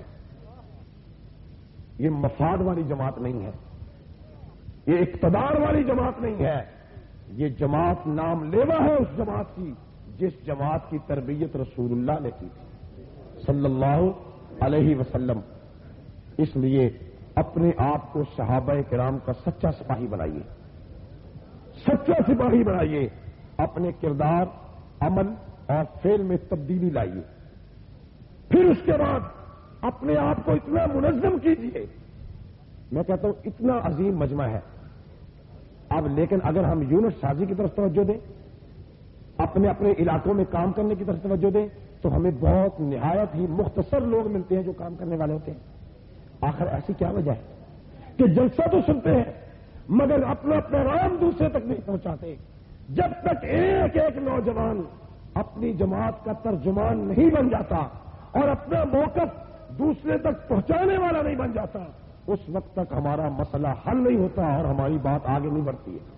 یہ مفاد والی جماعت نہیں ہے، یہ اقتدار والی جماعت نہیں ہے. یہ جماعت نام لیوا ہے اس جماعت کی جس جماعت کی تربیت رسول اللہ نے کی تھی صلی اللہ علیہ وسلم. اس لیے اپنے آپ کو صحابہ کرام کا سچا سپاہی بنائیے، سچا سپاہی بنائیے. اپنے کردار، عمل اور فعل میں تبدیلی لائیے. پھر اس کے بعد اپنے آپ کو اتنا منظم کیجیے. میں کہتا ہوں اتنا عظیم مجمع ہے اب، لیکن اگر ہم یونٹ سازی کی طرف توجہ دیں، اپنے اپنے علاقوں میں کام کرنے کی طرف توجہ دیں، تو ہمیں بہت نہایت ہی مختصر لوگ ملتے ہیں جو کام کرنے والے ہوتے ہیں. آخر ایسی کیا وجہ ہے کہ جلسہ تو سنتے ہیں مگر اپنا پیغام دوسرے تک نہیں پہنچاتے؟ جب تک ایک ایک نوجوان اپنی جماعت کا ترجمان نہیں بن جاتا اور اپنا موقف دوسرے تک پہنچانے والا نہیں بن جاتا، اس وقت تک ہمارا مسئلہ حل نہیں ہوتا اور ہماری بات آگے نہیں بڑھتی ہے.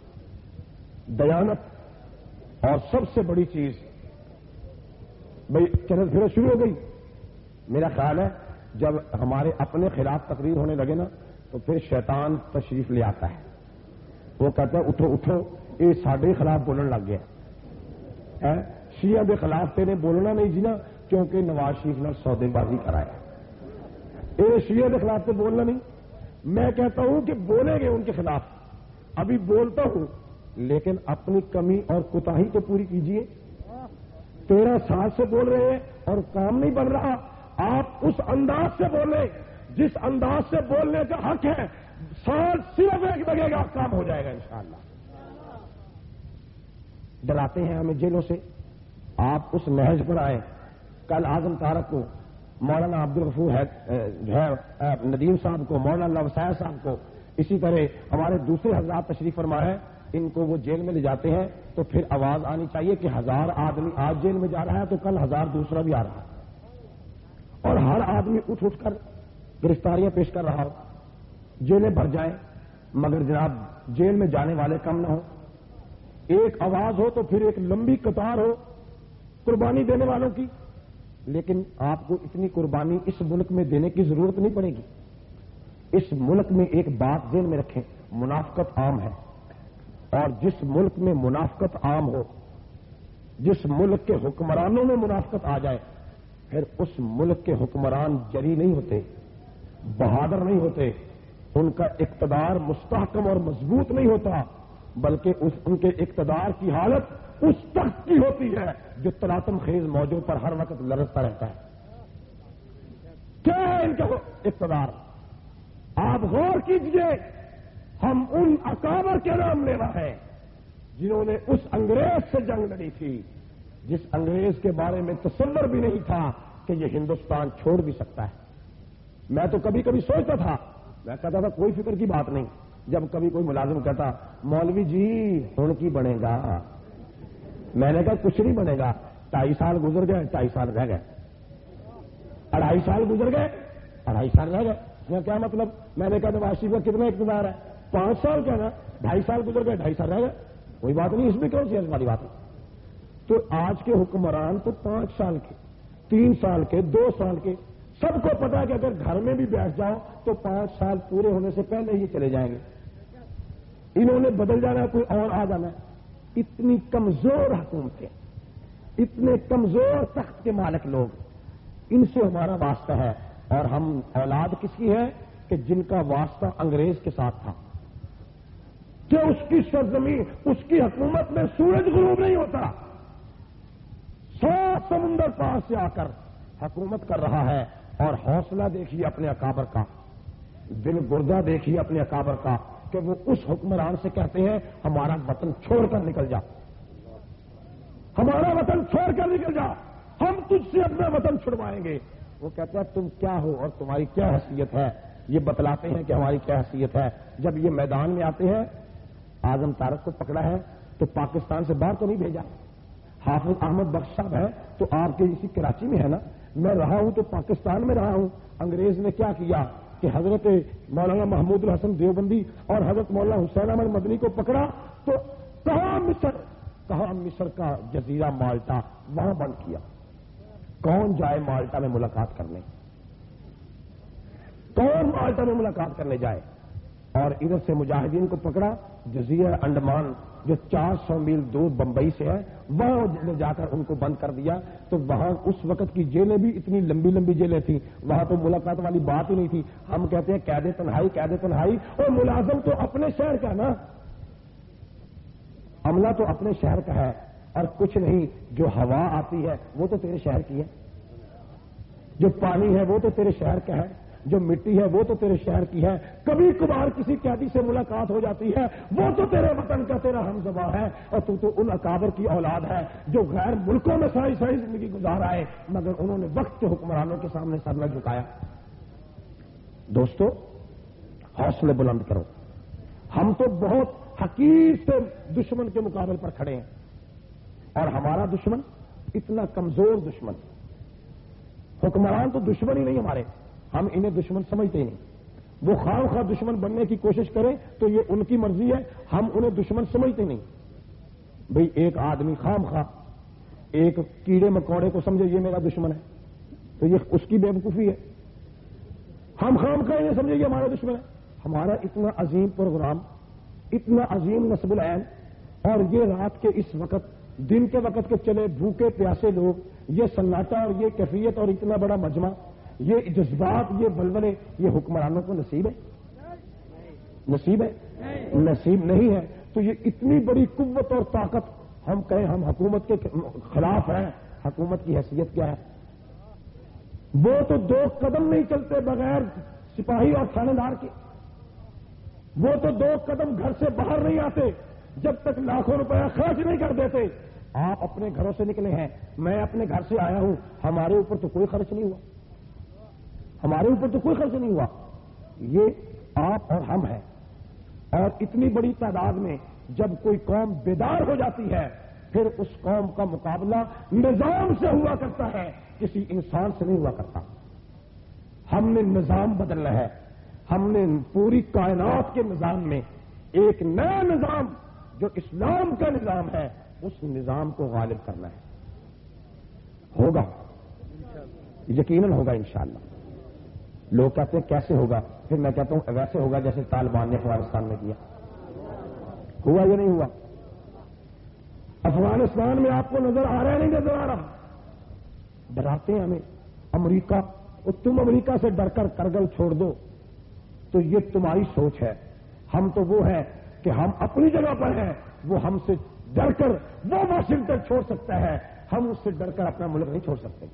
دیانت اور سب سے بڑی چیز، بھائی چلو پھر شروع ہو گئی. میرا خیال ہے جب ہمارے اپنے خلاف تقریر ہونے لگے نا تو پھر شیطان تشریف لے آتا ہے. وہ کہتا ہے اٹھو اٹھو، یہ ساڈے خلاف بولنے لگ گیا. شیعہ کے خلاف تیرے بولنا نہیں جی نا، کیونکہ نواز شریف نے سودے بازی کرایا. یہ شیعہ کے خلاف تو بولنا نہیں. میں کہتا ہوں کہ بولیں گے ان کے خلاف، ابھی بولتا ہوں، لیکن اپنی کمی اور کوتاہی تو پوری کیجیے. 13 سال سے بول رہے ہیں اور کام نہیں بن رہا. آپ اس انداز سے بولیں جس انداز سے بولنے کا حق ہے. سال صرف ایک لگے گا، کام ہو جائے گا انشاءاللہ. ڈراتے ہیں ہمیں جیلوں سے، آپ اس نہج پر آئے. کل اعظم طارق کو، مولانا عبدالغفور ندیم صاحب کو، مولانا اللہ وسائل صاحب کو، اسی طرح ہمارے دوسرے حضرات تشریف فرما ہے، ان کو وہ جیل میں لے جاتے ہیں تو پھر آواز آنی چاہیے کہ 1000 آدمی آج جیل میں جا رہا ہے تو کل 1000 دوسرا بھی آ رہا ہے، اور ہر آدمی اٹھ اٹھ کر گرفتاریاں پیش کر رہا ہو. جیلیں بھر جائیں مگر جناب جیل میں جانے والے کم نہ ہو. ایک آواز ہو تو پھر ایک لمبی قطار ہو قربانی دینے والوں کی. لیکن آپ کو اتنی قربانی اس ملک میں دینے کی ضرورت نہیں پڑے گی. اس ملک میں ایک بات ذہن میں رکھیں، منافقت عام ہے، اور جس ملک میں منافقت عام ہو، جس ملک کے حکمرانوں میں منافقت آ جائے، پھر اس ملک کے حکمران جری نہیں ہوتے، بہادر نہیں ہوتے، ان کا اقتدار مستحکم اور مضبوط نہیں ہوتا، بلکہ ان کے اقتدار کی حالت اس تخت کی ہوتی ہے جو تلاطم خیز موجوں پر ہر وقت لرزتا رہتا ہے. کیا ہے ان کا اقتدار؟ آپ غور کیجئے. ہم ان اکابر کے نام لے رہے ہیں جنہوں نے اس انگریز سے جنگ لڑی تھی جس انگریز کے بارے میں تصور بھی نہیں تھا کہ یہ ہندوستان چھوڑ بھی سکتا ہے. میں تو کبھی کبھی سوچتا تھا، میں کہتا تھا کوئی فکر کی بات نہیں. جب کبھی کوئی ملازم کہتا مولوی جی ہن کی بنے گا، میں نے کہا کچھ نہیں بنے گا. 2.5 سال گزر گئے، 2.5 سال رہ گئے، 2.5 سال گزر گئے، 2.5 سال رہ گئے. کیا مطلب؟ میں نے کہا نواز شریف کا کتنا اقتدار ہے؟ 5 سال کیا نا 2.5 سال گزر گئے 2.5 سال رہ گئے، کوئی بات نہیں، اس میں کون سی والی بات ہے؟ تو آج کے حکمران تو 5 سال کے، 3 سال کے، 2 سال کے، سب کو پتا ہے کہ اگر گھر میں بھی بیٹھ جاؤ تو 5 سال پورے ہونے سے پہلے ہی چلے جائیں گے، انہوں نے بدل جانا ہے، کوئی اور آ جانا ہے۔ اتنی کمزور حکومتیں، اتنے کمزور تخت کے مالک لوگ، ان سے ہمارا واسطہ ہے، اور ہم اولاد کس کی ہے کہ جن کا واسطہ انگریز کے ساتھ تھا، کہ اس کی سرزمین، اس کی حکومت میں سورج غروب نہیں ہوتا، 100 سمندر پار سے آ کر حکومت کر رہا ہے، اور حوصلہ دیکھیے اپنے اکابر کا، دل گردہ دیکھیے اپنے اکابر کا، کہ وہ اس حکمران سے کہتے ہیں ہمارا وطن چھوڑ کر نکل جا، ہمارا وطن چھوڑ کر نکل جا، ہم تجھ سے اپنا وطن چھڑوائیں گے۔ وہ کہتا ہے تم کیا ہو اور تمہاری کیا حیثیت ہے؟ یہ بتلاتے ہیں کہ ہماری کیا حیثیت ہے۔ جب یہ میدان میں آتے ہیں، اعظم طارق کو پکڑا ہے تو پاکستان سے باہر تو نہیں بھیجا، حافظ احمد بخش صاحب ہے تو آپ کے اسی کراچی میں ہے نا، میں رہا ہوں تو پاکستان میں رہا ہوں۔ انگریز نے کیا کیا کہ حضرت مولانا محمود الحسن دیوبندی اور حضرت مولانا حسین احمد مدنی کو پکڑا تو کہاں مصر کا جزیرہ مالٹا وہاں بند کیا۔ کون جائے مالٹا میں ملاقات کرنے؟ کون مالٹا میں ملاقات کرنے جائے؟ اور ادھر سے مجاہدین کو پکڑا جزیرہ انڈمان جو 400 میل دور بمبئی سے ہے، وہاں لے جا کر ان کو بند کر دیا۔ تو وہاں اس وقت کی جیلیں بھی اتنی لمبی لمبی جیلیں تھیں، وہاں تو ملاقات والی بات ہی نہیں تھی۔ ہم کہتے ہیں قید تنہائی، اور ملازم تو اپنے شہر کا نا، عملہ تو اپنے شہر کا ہے، اور کچھ نہیں، جو ہوا آتی ہے وہ تو تیرے شہر کی ہے، جو پانی ہے وہ تو تیرے شہر کا ہے، جو مٹی ہے وہ تو تیرے شہر کی ہے، کبھی کبھار کسی قیدی سے ملاقات ہو جاتی ہے، وہ تو تیرے وطن کا تیرا ہمزبا ہے، اور تو ان اکابر کی اولاد ہے جو غیر ملکوں میں ساری زندگی گزار آئے، مگر انہوں نے وقت کے حکمرانوں کے سامنے سر نہ جھکایا۔ دوستو حوصلے بلند کرو، ہم تو بہت حقیر سے دشمن کے مقابل پر کھڑے ہیں، اور ہمارا دشمن اتنا کمزور دشمن، حکمران تو دشمن ہی نہیں ہمارے، ہم انہیں دشمن سمجھتے ہی نہیں۔ وہ خواہ خواہ دشمن بننے کی کوشش کریں تو یہ ان کی مرضی ہے، ہم انہیں دشمن سمجھتے نہیں۔ بھئی ایک آدمی خواہ ایک کیڑے مکوڑے کو سمجھے یہ میرا دشمن ہے تو یہ اس کی بے وقوفی ہے، ہم خواہ یہ سمجھے یہ ہمارا دشمن ہے۔ ہمارا اتنا عظیم پروگرام، اتنا عظیم نصب العین، اور یہ رات کے اس وقت، دن کے وقت کے چلے بھوکے پیاسے لوگ، یہ سناٹا اور یہ کیفیت اور اتنا بڑا مجمع، یہ جذبات، یہ بلبلے، یہ حکمرانوں کو نصیب ہے؟ نصیب ہے؟ نصیب نہیں ہے۔ تو یہ اتنی بڑی قوت اور طاقت، ہم کہیں ہم حکومت کے خلاف ہیں، حکومت کی حیثیت کیا ہے؟ وہ تو 2 قدم نہیں چلتے بغیر سپاہی اور تھانے دار کے، وہ تو 2 قدم گھر سے باہر نہیں آتے جب تک لاکھوں روپیہ خرچ نہیں کر دیتے۔ آپ اپنے گھروں سے نکلے ہیں، میں اپنے گھر سے آیا ہوں، ہمارے اوپر تو کوئی خرچ نہیں ہوا، ہمارے اوپر تو کوئی خرچ نہیں ہوا، یہ آپ اور ہم ہیں۔ اور اتنی بڑی تعداد میں جب کوئی قوم بیدار ہو جاتی ہے، پھر اس قوم کا مقابلہ نظام سے ہوا کرتا ہے، کسی انسان سے نہیں ہوا کرتا۔ ہم نے نظام بدلنا ہے، ہم نے پوری کائنات کے نظام میں ایک نیا نظام جو اسلام کا نظام ہے، اس نظام کو غالب کرنا ہے۔ ہوگا، یقیناً ہوگا انشاءاللہ۔ لوگ کہتے ہیں کیسے ہوگا؟ پھر میں کہتا ہوں ویسے ہوگا جیسے طالبان نے افغانستان میں کیا۔ ہوا یا نہیں ہوا؟ افغانستان میں آپ کو نظر آ رہا ہے نہیں نظر آ رہا؟ ڈراتے ہیں ہمیں امریکہ، اور تم امریکہ سے ڈر کر کرگل چھوڑ دو، تو یہ تمہاری سوچ ہے۔ ہم تو وہ ہیں کہ ہم اپنی جگہ پر ہیں، وہ ہم سے ڈر کر وہ واشنگٹن چھوڑ سکتا ہے، ہم اس سے ڈر کر اپنا ملک نہیں چھوڑ سکتے۔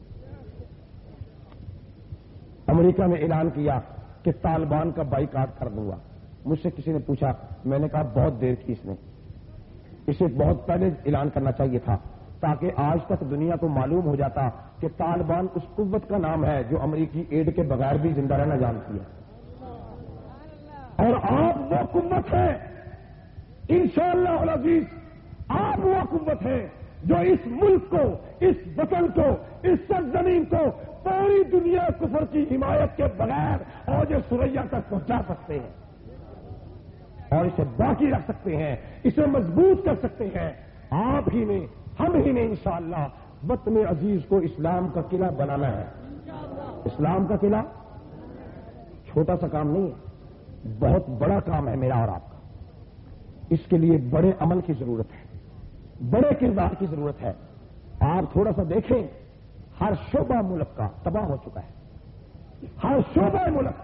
امریکہ نے اعلان کیا کہ طالبان کا بائیکاٹ کر دوں گا۔ مجھ سے کسی نے پوچھا، میں نے کہا بہت دیر کی اس نے، اسے بہت پہلے اعلان کرنا چاہیے تھا، تاکہ آج تک دنیا کو معلوم ہو جاتا کہ طالبان اس قوت کا نام ہے جو امریکی ایڈ کے بغیر بھی زندہ رہنا جانتی ہے۔ اور آپ وہ قوت ہے، انشاءاللہ العزیز، آپ وہ قوت ہے جو اس ملک کو، اس وطن کو، اس سرزمین کو پوری دنیا کفر کی حمایت کے بغیر اوج ثریا تک پہنچا سکتے ہیں۔ اور اسے باقی رکھ سکتے ہیں، اسے مضبوط کر سکتے ہیں آپ ہی نے، ہم ہی نے انشاءاللہ وطن عزیز کو اسلام کا قلعہ بنانا ہے۔ اسلام کا قلعہ چھوٹا سا کام نہیں ہے، بہت بڑا کام ہے میرا اور آپ کا۔ اس کے لیے بڑے عمل کی ضرورت ہے، بڑے کردار کی ضرورت ہے۔ آپ تھوڑا سا دیکھیں، ہر شعبہ ملک کا تباہ ہو چکا ہے، ہر شعبہ ملک،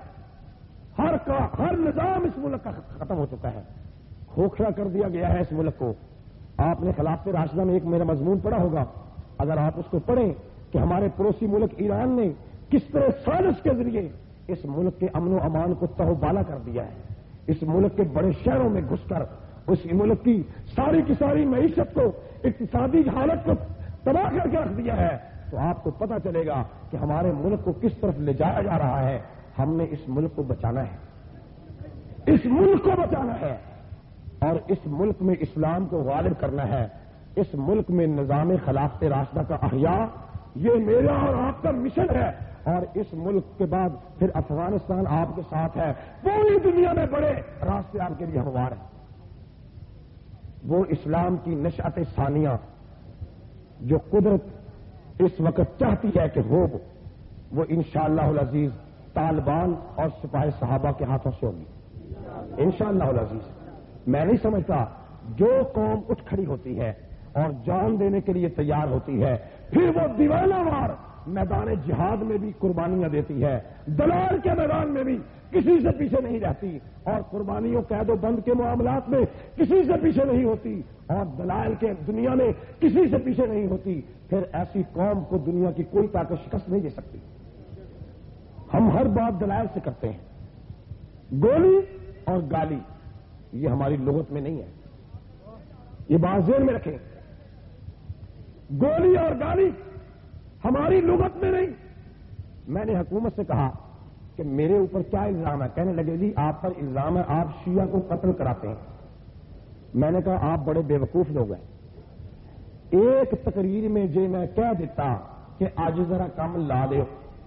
ہر نظام اس ملک کا ختم ہو چکا ہے، کھوکھلا کر دیا گیا ہے اس ملک کو۔ آپ نے خلافت راشدہ میں ایک میرا مضمون پڑھا ہوگا، اگر آپ اس کو پڑھیں کہ ہمارے پڑوسی ملک ایران نے کس طرح سازش کے ذریعے اس ملک کے امن و امان کو تہوبالا کر دیا ہے، اس ملک کے بڑے شہروں میں گھس کر اس ملک کی ساری معیشت کو، اقتصادی حالت کو تباہ کر کے رکھ دیا ہے، تو آپ کو پتہ چلے گا کہ ہمارے ملک کو کس طرف لے جایا جا رہا ہے۔ ہم نے اس ملک کو بچانا ہے، اس ملک کو بچانا ہے، اور اس ملک میں اسلام کو غالب کرنا ہے، اس ملک میں نظام خلافت راشدہ کا احیاء، یہ میرا اور آپ کا مشن ہے۔ اور اس ملک کے بعد پھر افغانستان آپ کے ساتھ ہے، پوری دنیا میں بڑے راستے آپ کے لیے ہموار ہیں۔ وہ اسلام کی نشأت ثانیہ جو قدرت اس وقت چاہتی ہے کہ ہو، وہ انشاءاللہ العزیز طالبان اور سپاہی صحابہ کے ہاتھوں سے ہوگی انشاءاللہ العزیز۔ میں نہیں سمجھتا جو قوم اٹھ کھڑی ہوتی ہے اور جان دینے کے لیے تیار ہوتی ہے، پھر وہ دیوانہ وار میدان جہاد میں بھی قربانیاں دیتی ہے، دلال کے میدان میں بھی کسی سے پیچھے نہیں رہتی، اور قربانیوں قید و بند کے معاملات میں کسی سے پیچھے نہیں ہوتی، اور دلائل کے دنیا میں کسی سے پیچھے نہیں ہوتی، پھر ایسی قوم کو دنیا کی کوئی طاقت شکست نہیں دے سکتی۔ ہم ہر بات دلائل سے کرتے ہیں، گولی اور گالی یہ ہماری لغت میں نہیں ہے، یہ بات ذہن میں رکھیں، گولی اور گالی ہماری لغت میں نہیں۔ میں نے حکومت سے کہا کہ میرے اوپر کیا الزام ہے، کہنے لگے جی آپ پر الزام ہے آپ شیعہ کو قتل کراتے ہیں۔ میں نے کہا آپ بڑے بے وقوف لوگ ہیں، ایک تقریر میں جے میں کہہ دیتا کہ آج ذرا کم لا دے،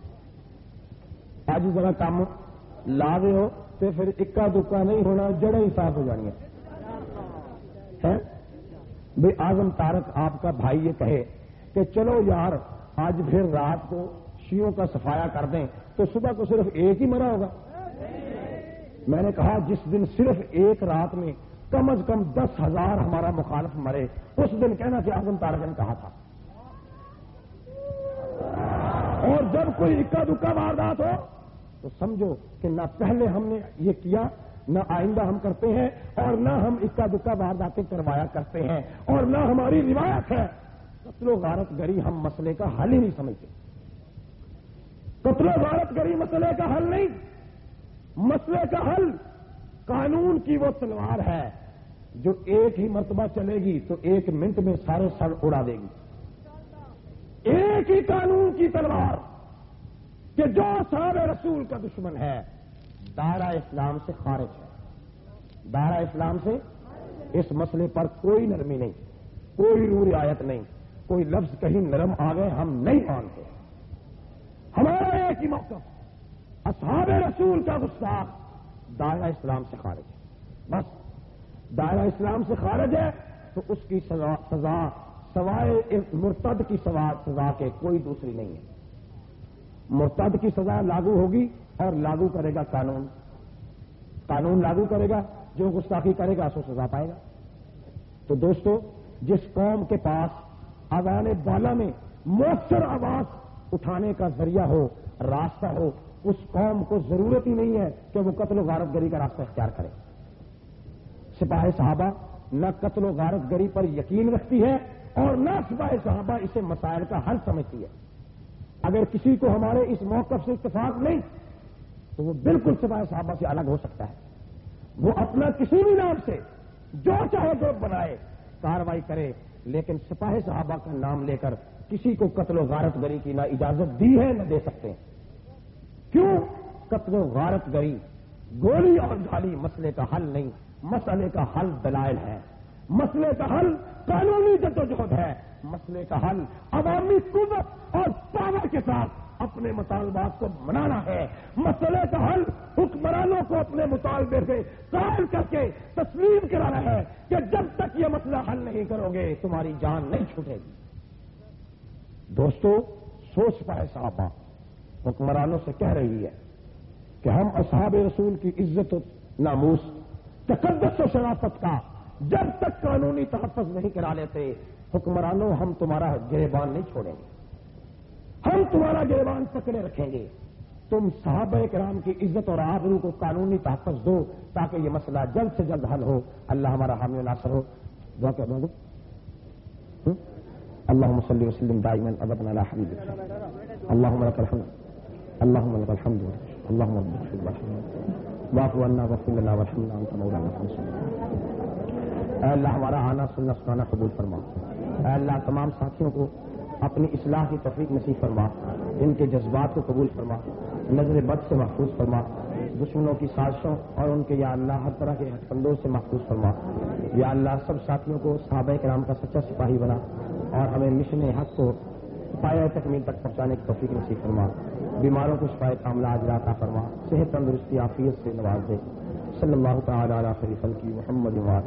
آج ذرا کم لا دے ہو، تو پھر اکا دکا نہیں ہونا، جڑیں ہی صاف ہو جانی ہے۔ بھئی اعظم طارق آپ کا بھائی یہ کہے کہ چلو یار آج پھر رات کو شیعوں کا صفایا کر دیں تو صبح کو صرف ایک ہی مرا ہوگا۔ میں نے کہا جس دن صرف ایک رات میں کم از کم 10,000 ہمارا مخالف مرے، اس دن کہنا کہ اعظم طارق نے کہا تھا۔ اور جب کوئی اکا دکا واردات ہو تو سمجھو کہ نہ پہلے ہم نے یہ کیا، نہ آئندہ ہم کرتے ہیں، اور نہ ہم اکا دکا وارداتیں کروایا کرتے ہیں، اور نہ ہماری روایت ہے۔ قتل و غارت گری ہم مسئلے کا حل ہی نہیں سمجھتے، قتل و غارت گری مسئلے کا حل نہیں، مسئلے کا حل قانون کی وہ تلوار ہے جو ایک ہی مرتبہ چلے گی تو 1 منٹ میں سارے سر اڑا دے گی۔ ایک ہی قانون کی تلوار کہ جو صحاب رسول کا دشمن ہے دائرہ اسلام سے خارج ہے، دائرہ اسلام سے اس مسئلے پر کوئی نرمی نہیں، کوئی رعایت نہیں، کوئی لفظ کہیں نرم آ گئے ہم نہیں مانتے۔ ہمارا ایک ہی موقف، اصحاب رسول کا گستاخ دائرہ اسلام سے خارج ہے، بس دائرہ اسلام سے خارج ہے تو اس کی سزا سوائے مرتد کی سزا کے کوئی دوسری نہیں ہے۔ مرتد کی سزا لاگو ہوگی اور لاگو کرے گا قانون، قانون لاگو کرے گا، جو گستاخی کرے گا سو سزا پائے گا۔ تو دوستو، جس قوم کے پاس اذان بالا میں مؤثر آواز اٹھانے کا ذریعہ ہو، راستہ ہو، اس قوم کو ضرورت ہی نہیں ہے کہ وہ قتل و غارت گری کا راستہ اختیار کرے۔ سپاہی صحابہ نہ قتل و غارت گری پر یقین رکھتی ہے اور نہ سپاہی صحابہ اسے مسائل کا حل سمجھتی ہے۔ اگر کسی کو ہمارے اس موقف سے اتفاق نہیں تو وہ بالکل سپاہی صحابہ سے الگ ہو سکتا ہے، وہ اپنا کسی بھی نام سے جو چاہے گروپ بنائے، کاروائی کرے، لیکن سپاہی صحابہ کا نام لے کر کسی کو قتل و غارت گری کی نہ اجازت دی ہے نہ دے سکتے ہیں۔ کیوں؟ قتل و غارت گری، گولی اور گالی مسئلے کا حل نہیں، مسئلے کا حل دلائل ہے، مسئلے کا حل قانونی جدوجہد ہے، مسئلے کا حل عوامی قوت اور پاور کے ساتھ اپنے مطالبات کو منانا ہے. مسئلے کا حل حکمرانوں کو اپنے مطالبے سے قائل کر کے تسلیم کرانا ہے کہ جب تک یہ مسئلہ حل نہیں کرو گے تمہاری جان نہیں چھوٹے گی. دوستو سوچ پائے صحابہ حکمرانوں سے کہہ رہی ہے کہ ہم اصحاب رسول کی عزت و ناموس تقدس و شرافت کا جب تک قانونی تحفظ نہیں کرا لیتے حکمرانوں ہم تمہارا گریبان نہیں چھوڑیں گے, ہم تمہارا گریبان پکڑے رکھیں گے. تم صحابہ کرام کی عزت اور آبرو کو قانونی تحفظ دو تاکہ یہ مسئلہ جلد سے جلد حل ہو. اللہ ہمارا حامی و ناصر ہو. دعا کیا دوں گا اللهم صل وسلم دائما ابدا على حبيبك اللهم لك الحمد اللهم لك الحمد اللهم اغفر لنا واعف عنا واغفر لنا وارحمنا انت مولانا فانصرنا. اے اللہ ہمارا آنا سننا سنانا قبول فرما. اے اللہ تمام ساتھیوں کو اپنی اصلاح کی توفیق نصیب فرما, ان کے جذبات کو قبول فرما, نظر بد سے محفوظ فرما, دشمنوں کی سازشوں اور ان کے یا اللہ ہر طرح کے ہتھکندوں سے محفوظ فرما. یا اللہ سب ساتھیوں کو صحابہ کرام کا سچا سپاہی بنا اور ہمیں مشن حق کو پایہ تکمیل تک پہنچانے کی توفیق نصیب فرما. بیماروں کو شفاء کاملہ عاجلہ عطا فرما, صحت تندرستی عافیت سے نواز دے. صلی اللہ تعالی علی خیر خلقہ محمد و